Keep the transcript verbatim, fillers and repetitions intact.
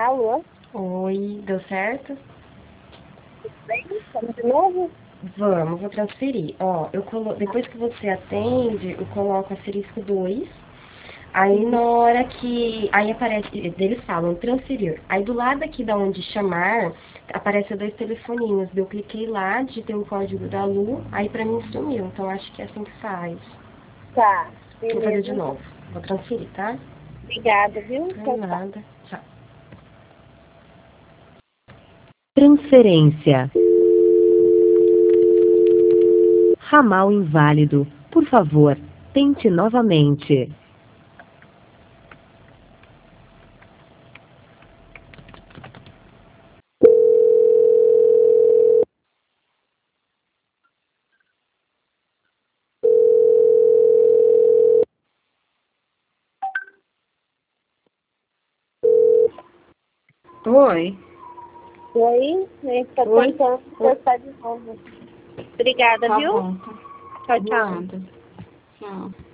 Alô? Oi, deu certo? Tudo bem? Vamos de novo? Vamos, vou transferir. Ó, eu colo... depois que você atende, eu coloco asterisco dois. Aí na hora que. Aí aparece. Eles falam transferir. Aí do lado aqui da onde chamar, aparece dois telefoninhos. Eu cliquei lá, digitei o código da Lu, aí pra mim sumiu. Então acho que é assim que faz. Tá, Vou fazer de beleza. novo. Vou transferir, tá? Obrigada, viu? Não Tchau, é tchau. nada. Tchau. Transferência. Ramal inválido. Por favor, tente novamente. Oi. Oi, a gente tá Oi. tentando conversar de novo. Obrigada, Tá viu? bom. Tchau, tchau. Nada. Tchau.